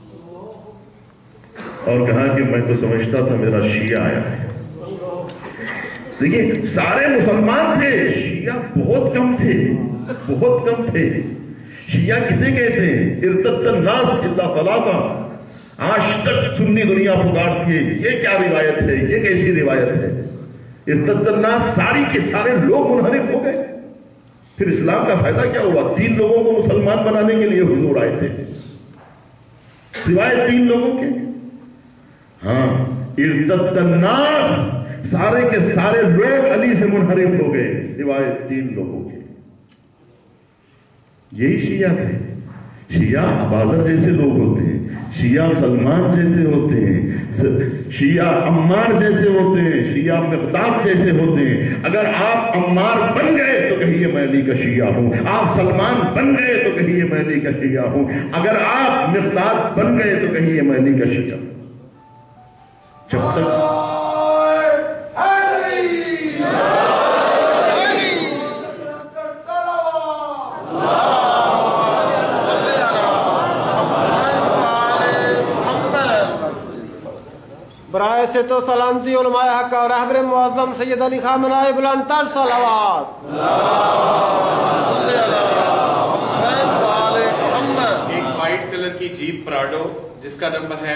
اور کہا کہ میں تو سمجھتا تھا میرا شیعہ آیا ہے. دیکھیے سارے مسلمان تھے، شیعہ بہت کم تھے، بہت کم تھے. شیعہ کسے کہتے ہیں؟ ارتد الناس الا ثلاثہ. آج تک سنی دنیا پکارتی ہے یہ کیا روایت ہے، یہ کیسی روایت ہے؟ ارتد الناس، ساری کے سارے لوگ منحرف ہو گئے. پھر اسلام کا فائدہ کیا ہوا؟ 3 لوگوں کو مسلمان بنانے کے لیے حضور آئے تھے، سوائے 3 لوگوں کے. ہاں ارتد الناس، سارے کے سارے لوگ علی سے منحرف ہو گئے سوائے 3 لوگوں کے. یہی شیعہ تھے. شیعہ اباظر جیسے لوگ ہوتے ہیں، شیعہ سلمان جیسے ہوتے ہیں، شیعہ عمار جیسے ہوتے ہیں، شیعہ مقداد جیسے ہوتے ہیں. اگر آپ عمار بن گئے تو کہیے میں علی کا شیعہ ہوں، آپ سلمان بن گئے تو کہیے میں علی کا شیعہ ہوں، اگر آپ مقداد بن گئے تو کہیے میں علی کا شیعہ ہوں. جب تک برائے سے تو سلامتی علماء حق اور رہبر معظم سید علی خامنہ بلند تر صلوات. ایک وائٹ کلر کی جیپ پراڈو جس کا نمبر ہے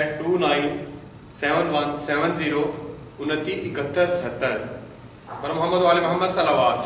297170297170 پر محمد وآل محمد صلوات.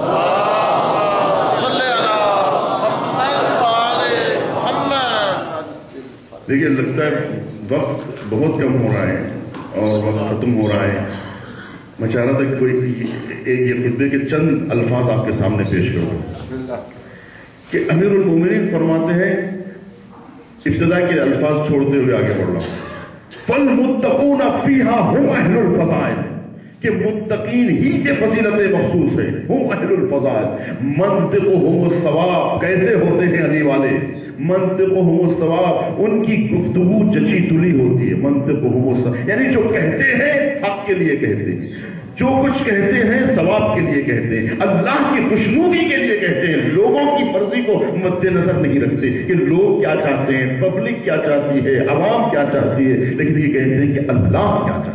دیکھیے لگتا ہے وقت بہت کم ہو رہا ہے اور وقت ختم ہو رہا ہے. میں چاہ رہا تھا کہ کوئی یہ خطبے کے چند الفاظ آپ کے سامنے پیش کروں کہ امیر المومنین فرماتے ہیں، ابتدا کے الفاظ چھوڑتے ہوئے آگے بڑھ رہا ہوں، فالمتقون فیہا ہم اہل الفضائل، کہ متقین ہی سے فضیلتیں مخصوص ہیں. ہم اہل الفضائل منطقہم الصواب. کیسے ہوتے ہیں علی والے؟ منطقہم الصواب، ان کی گفتگو جچی تلی ہوتی ہے. منطقہم الصواب یعنی جو کہتے ہیں حق کے لیے کہتے ہیں، جو کچھ کہتے ہیں ثواب کے لیے کہتے ہیں، اللہ کی خوشنودی کے لیے کہتے ہیں. لوگوں کی مرضی کو مد نظر نہیں رکھتے کہ لوگ کیا چاہتے ہیں، پبلک کیا چاہتی ہے، عوام کیا چاہتی ہے، لیکن یہ کہتے ہیں کہ اللہ کیا چاہتا ہے.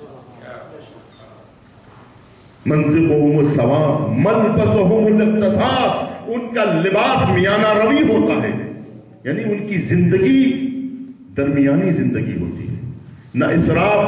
منطقہم الصواب ملبسہم الاقتصاد، ان کا لباس میانہ روی ہوتا ہے. یعنی ان کی زندگی درمیانی زندگی ہوتی ہے، نہ اسراف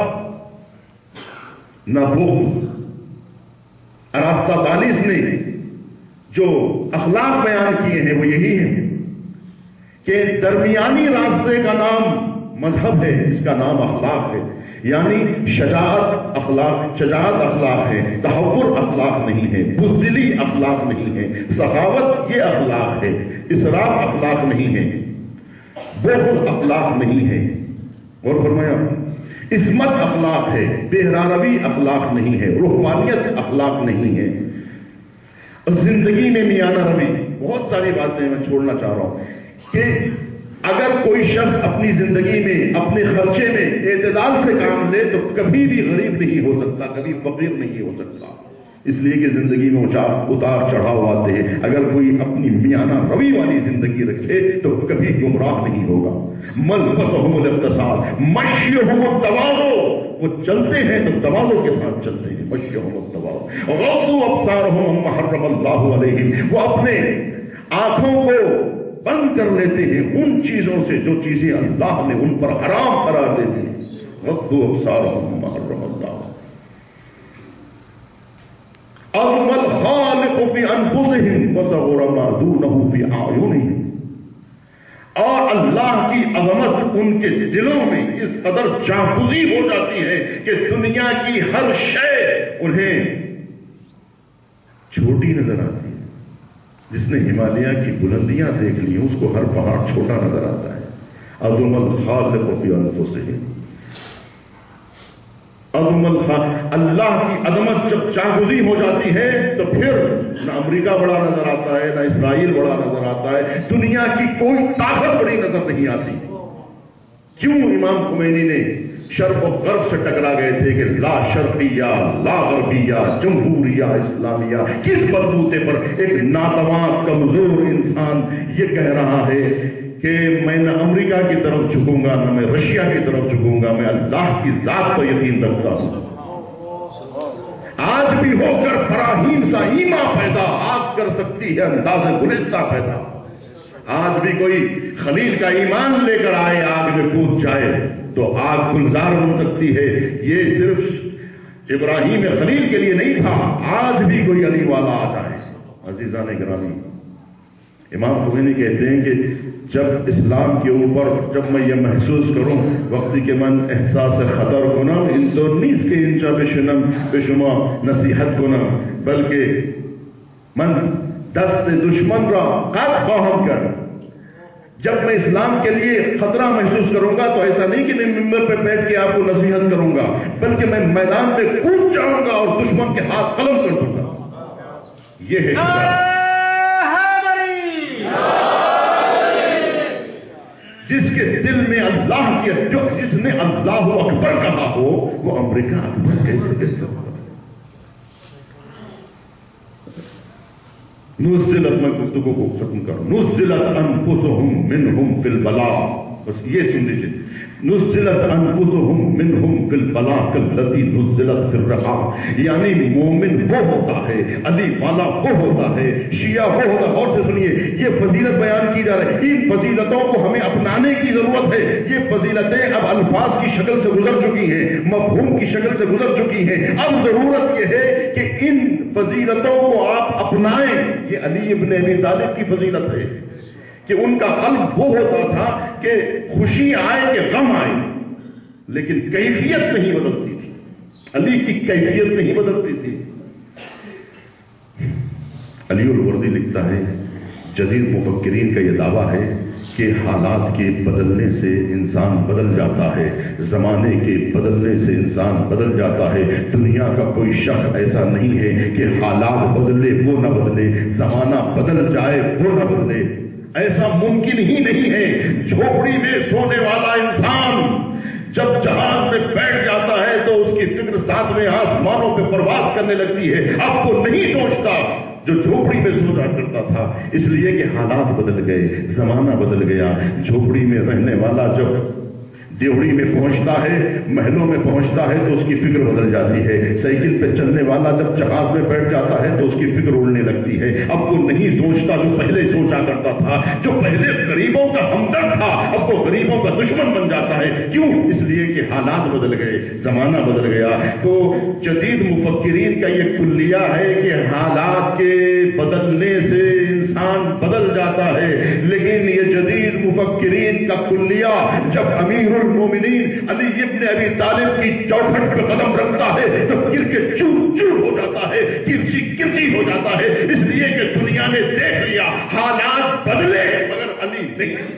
نہ بخل۔ ارسطاطالس نے جو اخلاق بیان کیے ہیں وہ یہی ہیں کہ درمیانی راستے کا نام مذہب ہے، جس کا نام اخلاق ہے، یعنی شجاعت اخلاق ہے، تحور اخلاق نہیں ہے، بزدلی اخلاق نہیں ہے، سخاوت یہ اخلاق ہے، اسراف اخلاق نہیں ہے، بخل اخلاق نہیں ہے، اور فرمایا عصمت اخلاق ہے، بہراروی اخلاق نہیں ہے، روحانیت اخلاق نہیں ہے۔ اور زندگی میں میانہ روی، بہت ساری باتیں میں چھوڑنا چاہ رہا ہوں کہ اگر کوئی شخص اپنی زندگی میں اپنے خرچے میں اعتدال سے کام لے تو کبھی بھی غریب نہیں ہو سکتا، کبھی فقیر نہیں ہو سکتا، اس لیے کہ زندگی میں اتار چڑھاؤ آتے ہیں۔ اگر کوئی اپنی میانہ روی والی زندگی رکھے تو کبھی گمراہ نہیں ہوگا۔ ملبسہم الاقتصاد مشیہم التواضع، وہ چلتے ہیں تو تواضع کے ساتھ چلتے ہیں، مشیہم التواضع۔ غضوا ابصارہم عما حرم اللہ علیہم، وہ اپنے آنکھوں کو بند کر لیتے ہیں ان چیزوں سے جو چیزیں اللہ نے ان پر حرام قرار دے دی۔ غضوا ابصارہم عما حرم اللہ۔ عظم الخالق فی انفسہم وصغر ما دونہ فی اعینہم، اور اللہ کی عظمت ان کے دلوں میں اس قدر جاگزی ہو جاتی ہے کہ دنیا کی ہر شے انہیں چھوٹی نظر آتی ہے۔ جس نے ہمالیہ کی بلندیاں دیکھ لی اس کو ہر پہاڑ چھوٹا نظر آتا ہے۔ عظم الخالق فی انفسہم، اللہ کی عظمت جب جاگزی ہو جاتی ہے تو پھر نہ امریکہ بڑا نظر آتا ہے، نہ اسرائیل بڑا نظر آتا ہے، دنیا کی کوئی طاقت بڑی نظر نہیں آتی۔ کیوں امام خمینی نے شرق و غرب سے ٹکرا گئے تھے کہ لا شرقیہ لا غربیہ جمہوریہ اسلامیہ، کس بلبوتے پر ایک ناتوان کمزور انسان یہ کہہ رہا ہے کہ میں نہ امریکہ کی طرف جھکوں گا نہ میں رشیا کی طرف جھکوں گا، میں اللہ کی ذات پر یقین رکھتا ہوں۔ آج بھی ہو کر براہیم سا ایمان پیدا، آگ کر سکتی ہے انداز گلستہ پیدا۔ آج بھی کوئی خلیل کا ایمان لے کر آئے، آگ میں کود جائے تو آگ گلزار بن سکتی ہے۔ یہ صرف ابراہیم خلیل کے لیے نہیں تھا، آج بھی کوئی علی والا آ جائے۔ عزیزان گرامی، امام خمینی کہتے ہیں کہ جب اسلام کے اوپر جب میں یہ محسوس کروں وقتی کہ من احساس خطر کنم ان تو نیز کے انجا بشنم بشما نصیحت کنم، بلکہ من دست دشمن را قد خواہم کر۔ جب میں اسلام کے لیے خطرہ محسوس کروں گا تو ایسا نہیں کہ میں ممبر پہ بیٹھ کے آپ کو نصیحت کروں گا، بلکہ میں میدان پہ کود جاؤں گا اور دشمن کے ہاتھ قلم کر دوں گا۔ یہ ہے جس کے دل میں اللہ کی جس نے اللہ اکبر کہا ہو وہ امریکہ اکبر کیسے کہہ سکتا؟ نزلت، میں گفتگو کو ختم کروں، نزلت انفسہم منہم فی البلاء، بس یہ سن لیجیے، نزلت انفسہم منہم فی البلاء کاللتی نزلت فی الرخاء، یعنی مومن وہ ہوتا ہے، علی والا وہ ہوتا ہے، شیعہ وہ ہوتا ہے۔ اور سے سنیے، یہ فضیلت بیان کی جا رہی ہے، ان فضیلتوں کو ہمیں اپنانے کی ضرورت ہے۔ یہ فضیلتیں اب الفاظ کی شکل سے گزر چکی ہیں، مفہوم کی شکل سے گزر چکی ہیں، اب ضرورت یہ ہے کہ ان فضیلتوں کو آپ اپنائیں۔ یہ علی ابن ابی طالب کی فضیلت ہے کہ ان کا قلب وہ ہوتا تھا کہ خوشی آئے کہ غم آئے، لیکن کیفیت نہیں بدلتی تھی، علی کی کیفیت نہیں بدلتی تھی۔ علی الوردی لکھتا ہے، جدید مفکرین کا یہ دعویٰ ہے کہ حالات کے بدلنے سے انسان بدل جاتا ہے، زمانے کے بدلنے سے انسان بدل جاتا ہے۔ دنیا کا کوئی شخص ایسا نہیں ہے کہ حالات بدلے وہ نہ بدلے، زمانہ بدل جائے وہ نہ بدلے، ایسا ممکن ہی نہیں ہے۔ جھوپڑی میں سونے والا انسان جب جہاز میں بیٹھ جاتا ہے تو اس کی فکر ساتویں آسمانوں پہ پرواز کرنے لگتی ہے، اب وہ نہیں سوچتا جو جھوپڑی میں سو جا کرتا تھا، اس لیے کہ حالات بدل گئے، زمانہ بدل گیا۔ جھوپڑی میں رہنے والا دیوڑی میں پہنچتا ہے، محلوں میں پہنچتا ہے تو اس کی فکر بدل جاتی ہے. سائیکل پہ چلنے والا جب جہاز میں بیٹھ جاتا ہے تو اس کی فکر اڑنے لگتی ہے. اب وہ نہیں سوچتا جو پہلے سوچا کرتا تھا. جو پہلے غریبوں کا ہمدرد تھا اب وہ غریبوں کا دشمن بن جاتا ہے. کیوں؟ اس لیے کہ حالات بدل گئے، زمانہ بدل گیا. تو جدید مفکرین کا یہ کلیہ ہے کہ حالات کے بدلنے سے انسان بدل جاتا ہے. لیکن یہ جدید مفکرین کا کلیہ جب امیر المومنین علی ابن ابی طالب کی چوکھٹ پہ قدم رکھتا ہے تو گر کے چور چور ہو جاتا ہے، کرچی کرچی ہو جاتا ہے. اس لیے کہ دنیا نے دیکھ لیا حالات بدلے مگر علی نہیں.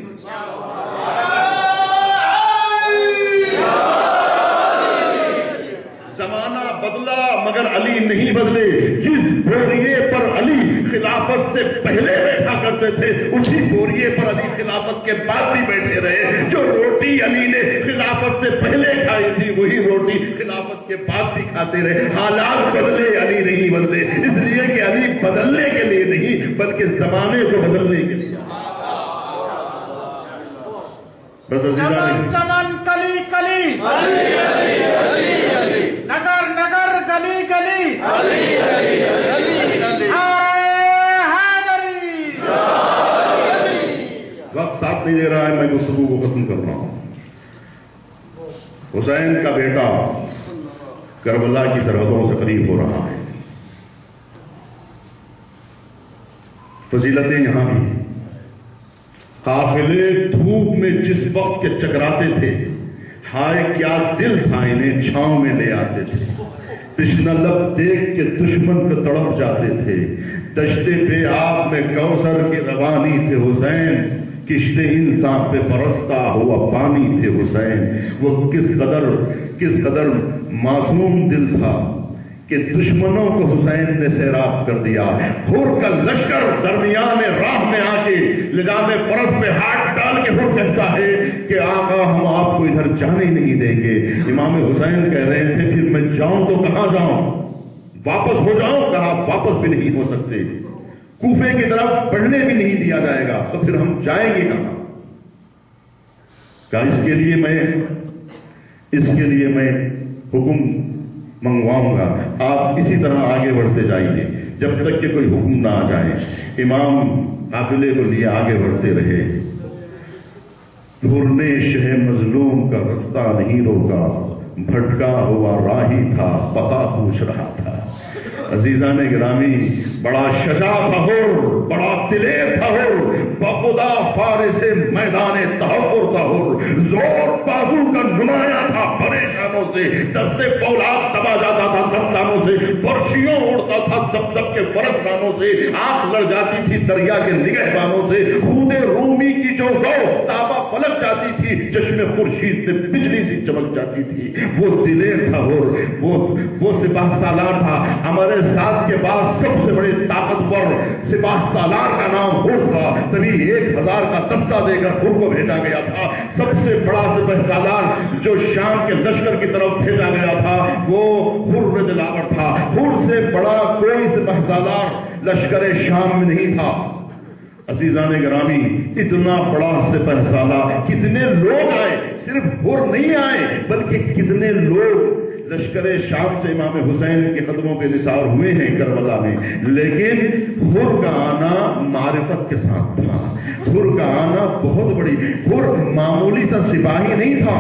زمانہ بدلا مگر علی نہیں بدلے. جس بوریے پر علی خلافت سے پہلے بیٹھا کرتے تھے اسی بوریے پر علی خلافت کے بعد بھی بیٹھے رہے. جو روٹی علی نے خلافت سے پہلے کھائی تھی وہی روٹی خلافت کے بعد بھی کھاتے رہے. حالات بدلے علی نہیں بدلے. اس لیے کہ علی بدلنے کے لیے نہیں بلکہ زمانے کو بدلنے کے لیے. بس چمن چمن کلی کلی نگر نگر گلی گلی وقت ساتھ نہیں دے رہا ہے، میں گفتگو کو ختم کر رہا ہوں. حسین کا بیٹا کربلا کی سرحدوں سے قریب ہو رہا ہے. فضیلتیں یہاں بھی. قافلے دھوپ میں جس وقت کے چکراتے تھے ہائے کیا دل تھا انہیں چھاؤں میں لے آتے تھے. تشنہ لب دیکھ کے دشمن پہ تڑپ جاتے تھے. دشتے پہ آپ میں کوثر کی روانی تھے حسین. کشتے انسان پہ برستا ہوا پانی تھے حسین. وہ کس قدر معصوم دل تھا کہ دشمنوں کو حسین نے سیراب کر دیا. حر کا لشکر درمیان راہ میں آ کے لجام فرس پہ ہاتھ ڈال کے حر کہتا ہے کہ آقا ہم آپ کو ادھر جانے نہیں دیں گے. امام حسین کہہ رہے تھے پھر میں جاؤں تو کہاں جاؤں؟ واپس ہو جاؤں؟ کہا واپس بھی نہیں ہو سکتے. کوفے کی طرف بڑھنے بھی نہیں دیا جائے گا تو پھر ہم جائیں گے کہاں؟ کہا اس کے لیے میں حکم منگواؤں گا. آپ اسی طرح آگے بڑھتے جائیے جب تک کہ کوئی حکم نہ آ جائے. امام قافلے کو لیے آگے بڑھتے رہے. حر نے شہ مظلوم کا رستہ نہیں روکا. بھٹکا ہوا راہی تھا پتا پوچھ رہا تھا. عزیزان گرامی بڑا شجاع تھا حر، بڑا دلیر تھا حر. بخدا فارس میدان تحفر تھا حر. زور بازو کا نمایاں تھا پریشانوں سے. دستے فولاد دبا جاتا تھا دستانوں سے. برشیوں اڑتا تھا دب دب کے فرسانوں سے. آنکھ لڑ جاتی تھی دریا کے نگہبانوں سے. خود رومی کی جو زو تابا فلک جاتی تھی چشم خورشید سے بجلی سی چمک جاتی تھی. وہ دلیر تھا حر، وہ سپاہ سالار تھا. ہمارے ساتھ کے بعد سب سے بڑے طاقتور سپاہ سالار کا نام حر تھا. تبھی 1000 کا دستہ دے کر حر کو بھیجا گیا تھا. سب سے بڑا سپاہ سالار جو شام کے لشکر کی طرف بھیجا گیا تھا وہ حر دلاور تھا. حر سے بڑا کوئی سپاہ سالار لشکر شام میں نہیں تھا. عزیزان گرامی اتنا بڑا سپاہ سالار کتنے لوگ آئے. صرف حر نہیں آئے بلکہ کتنے لوگ لشکر شام سے امام حسین کے قدموں پہ نثار ہوئے ہیں کربلا میں. لیکن حر کا آنا معرفت کے ساتھ تھا. حر کا آنا بہت بڑی. حر معمولی سا سپاہی نہیں تھا.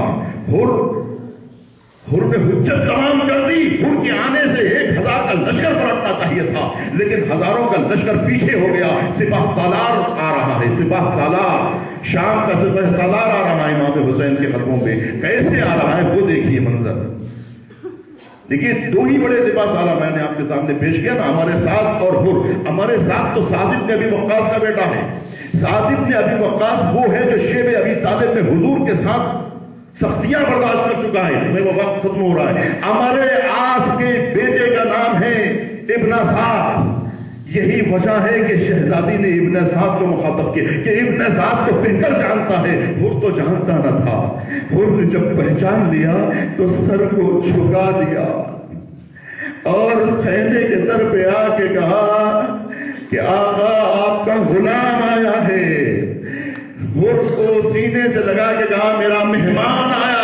حر نے حجت تمام کر دی. حر کے آنے سے 1000 کا لشکر پلٹنا چاہیے تھا لیکن ہزاروں کا لشکر پیچھے ہو گیا. سپاہ سالار آ رہا ہے. سپاہ سالار شام کا سپاہ سالار آ رہا ہے امام حسین کے قدموں پہ. کیسے آ رہا ہے وہ دیکھیے منظر. دیکھیے 2 ہی بڑے سپاہ سالار میں نے آپ کے سامنے پیش کیا نا، ہمارے ساتھ اور حر. ہمارے ساتھ تو سعد بن ابی وقاص کا بیٹا ہے. سعد بن ابی وقاص وہ ہے جو شیب ابی طالب میں حضور کے ساتھ سختیاں برداشت کر چکا ہے. وہ وقت ختم ہو رہا ہے. ہمارے آس کے بیٹے کا نام ہے ابن سعد. یہی وجہ ہے کہ شہزادی نے ابن سعد کو مخاطب کیا کہ ابن سعد کو بہتر جانتا ہے. حر تو جانتا نہ تھا. حر نے جب پہچان لیا تو سر کو جھکا دیا اور خیمے کے در پہ آ کے کہا کہ آقا آپ کا غلام آیا ہے. حر کو سینے سے لگا کے کہا میرا مہمان آیا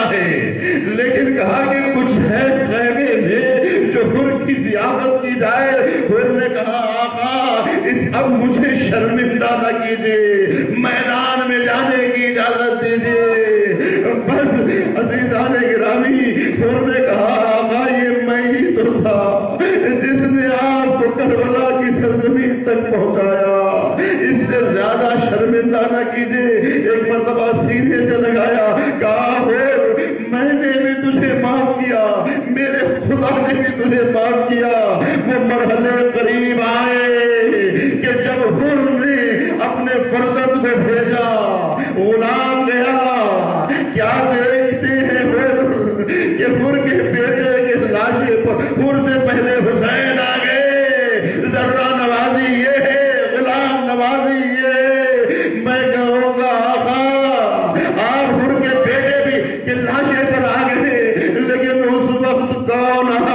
اب مجھے شرمندہ نہ کیجیے، میدان میں جانے کی اجازت دیجیے۔ بس عزیزان گرامی، حر نے کہا آقا یہ میں ہی تو تھا جس نے آپ کو کربلا کی سرزمین تک پہنچایا، اس سے زیادہ شرمندہ نہ کیجیے۔ ایک مرتبہ سینے سے لگایا، کہا حر میں نے بھی تجھے معاف کیا، میرے خدا نے بھی تجھے معاف کیا۔ وہ مرحلے قریب آئے کہ جب حر نے اپنے فرزند کو بھیجا، غلام گیا، کیا دیکھتے ہیں حر کہ حر کے بیٹے کے لاشے پر حر سے پہلے حسین آ گئے۔ ذرہ نوازی یہ ہے، غلام نوازی یہ۔ میں کہوں گا آقا آپ حر کے بیٹے بھی کہ لاشے پر آ گئے، لیکن اس وقت کون